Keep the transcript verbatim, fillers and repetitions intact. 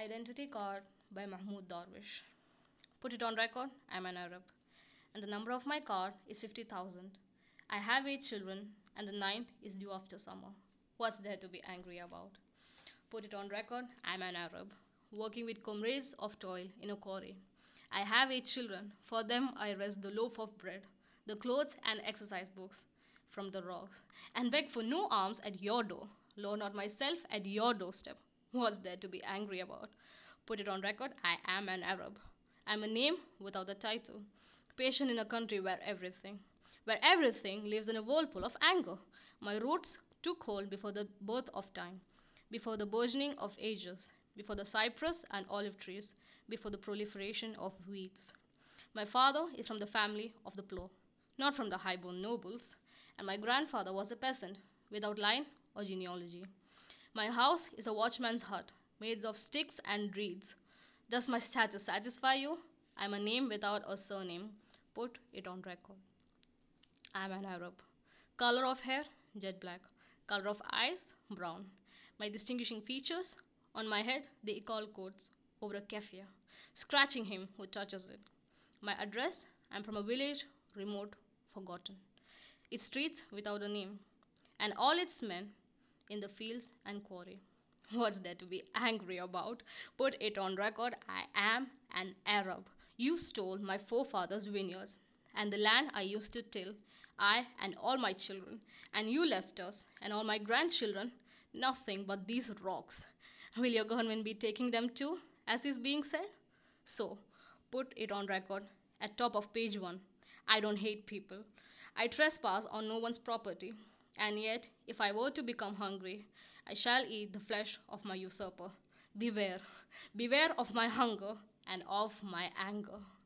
Identity card by Mahmoud Darwish. Put it on record, I'm an Arab. And the number of my card is fifty thousand. I have eight children, and the ninth is due after summer. What's there to be angry about? Put it on record, I'm an Arab. Working with comrades of toil in a quarry. I have eight children. For them, I rest the loaf of bread, the clothes and exercise books from the rocks, and beg for no alms at your door. Lord, not myself at your doorstep. What's there to be angry about? Put it on record, I am an Arab. I'm a name without a title. Patient in a country where everything, where everything lives in a whirlpool of anger. My roots took hold before the birth of time, before the burgeoning of ages, before the cypress and olive trees, before the proliferation of weeds. My father is from the family of the plough, not from the high-born nobles, and my grandfather was a peasant, without line or genealogy. My house is a watchman's hut, made of sticks and reeds. Does my status satisfy you? I'm a name without a surname. Put it on record. I'm an Arab. Color of hair, jet black. Color of eyes, brown. My distinguishing features, on my head, the equal coats over a keffiyeh, scratching him who touches it. My address, I'm from a village, remote, forgotten. Its streets without a name, and all its men in the fields and quarry. What's there to be angry about? Put it on record, I am an Arab. You stole my forefathers' vineyards and the land I used to till, I and all my children, and you left us and all my grandchildren nothing but these rocks. Will your government be taking them too, as is being said? So, put it on record at top of page one. I don't hate people. I trespass on no one's property. And yet, if I were to become hungry, I shall eat the flesh of my usurper. Beware, beware of my hunger and of my anger.